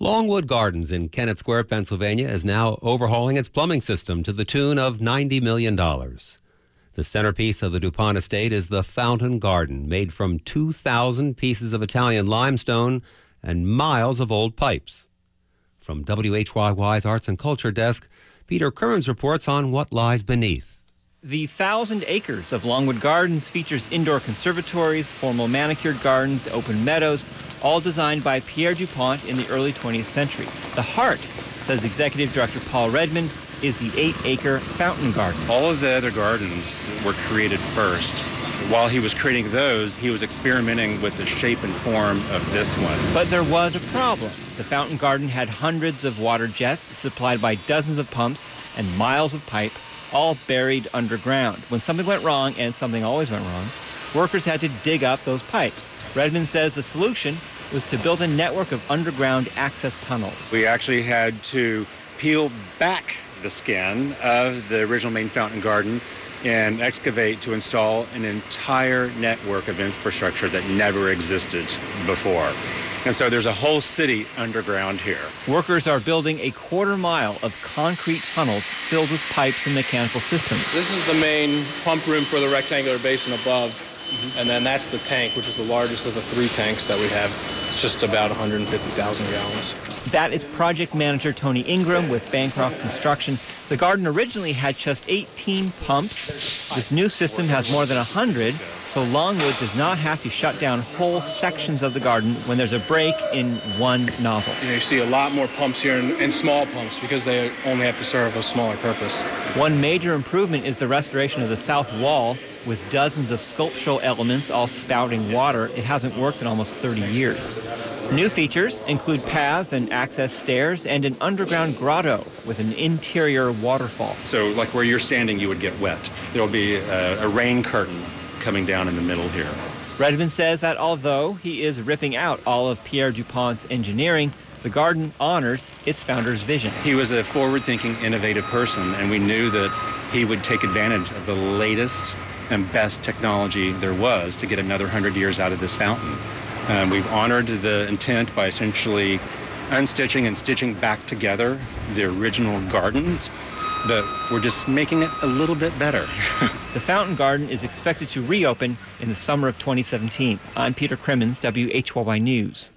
Longwood Gardens in Kennett Square, Pennsylvania is now overhauling its plumbing system to the tune of $90 million. The centerpiece of the DuPont estate is the Fountain Garden, made from 2,000 pieces of Italian limestone and miles of old pipes. From WHYY's Arts and Culture Desk, Peter Kearns reports on what lies beneath. The 1,000 acres of Longwood Gardens features indoor conservatories, formal manicured gardens, open meadows, all designed by Pierre DuPont in the early 20th century. The heart, says Executive Director Paul Redmond, is the 8-acre Fountain Garden. All of the other gardens were created first. While he was creating those, he was experimenting with the shape and form of this one. But there was a problem. The Fountain Garden had hundreds of water jets supplied by dozens of pumps and miles of pipe, all buried underground. When something went wrong, and something always went wrong, workers had to dig up those pipes. Redmond says the solution was to build a network of underground access tunnels. We actually had to peel back the skin of the original main Fountain Garden and excavate to install an entire network of infrastructure that never existed before. And so there's a whole city underground here. Workers are building a quarter-mile of concrete tunnels filled with pipes and mechanical systems. This is the main pump room for the rectangular basin above, and then that's the tank, which is the largest of the 3 tanks that we have. It's just about 150,000 gallons. That is project manager Tony Ingram with Bancroft Construction. The garden originally had just 18 pumps. This new system has more than 100, so Longwood does not have to shut down whole sections of the garden when there's a break in one nozzle. You see a lot more pumps here and small pumps because they only have to serve a smaller purpose. One major improvement is the restoration of the south wall with dozens of sculptural elements all spouting water. It hasn't worked in almost 30 years. New features include paths and access stairs and an underground grotto with an interior waterfall. So like where you're standing, you would get wet. There'll be a rain curtain coming down in the middle here. Redmond says that although he is ripping out all of Pierre DuPont's engineering, the garden honors its founder's vision. He was a forward-thinking, innovative person, and we knew that he would take advantage of the latest and best technology there was to get another 100 years out of this fountain. We've honored the intent by essentially unstitching and stitching back together the original gardens, but we're just making it a little bit better. The Fountain Garden is expected to reopen in the summer of 2017. I'm Peter Crimmins, WHYY News.